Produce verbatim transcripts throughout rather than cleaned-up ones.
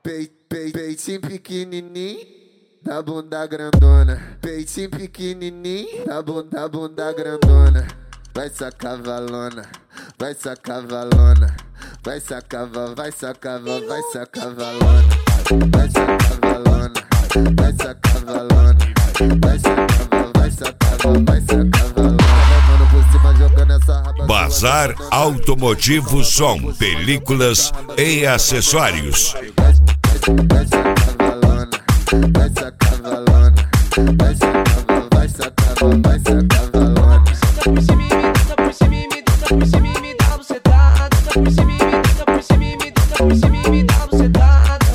Pei, pei, peitinho pequenininho, da bunda grandona. Peitinho pequenininho, da bunda, da bunda grandona. Vai sacar valona, vai sacar valona. Vai sacar, vai sacar, vai sacar valona. Vai sacar valona, vai sacar valona. Vai sacar, vai sacar, vai sacar valona. Mano por cima jogando essa raba. Bazar Automotivo Som, películas e acessórios. Vai sacar valona, vai sacar valona. Vai sacar, vai sacar, vai sacar valona. Senta por cima e me deita por cima e me deita por cima e me dá bucetada. Deita por cima e me deita por cima e me deita por cima e me dá bucetada.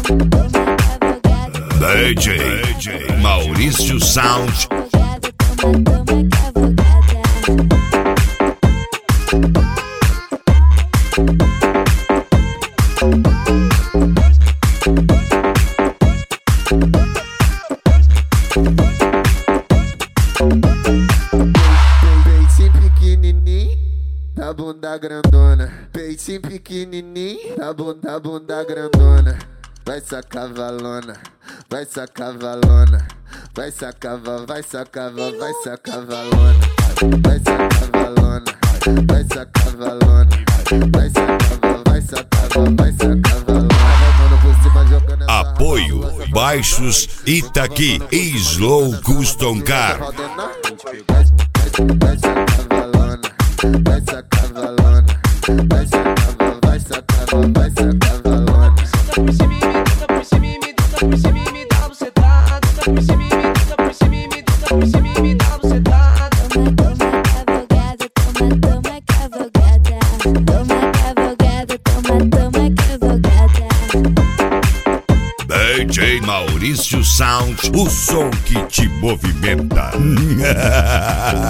D J, D J Maurício Sound. Peitinho pequenininho, da bunda grandona. Peitinho pequenininho, da bunda, da bunda grandona. Vai sacar valona, vai sacar valona. Vai sacar, vai sacar, vai sacar valona. Vai sacar valona, vai sacar valona. Vai sacar, vai sacar, vai sacar valona. Mano por cima jogando essa raba. Apoio Baixos Itaqui e Slow Custom Car. Vai sacar valona, vai sacar valona. Vai sacar, vai sacar, vai sacar valona. Senta por cima e me deita por cima e me deita por cima e me dá bucetada. Deita por cima e me deita por cima e me deita por cima e me dá bucetada. Toma cavalgada, toma cavalgada, toma, toma cavalgada. D J Maurício Sound, o som que te movimenta.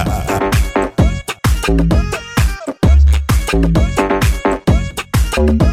Toma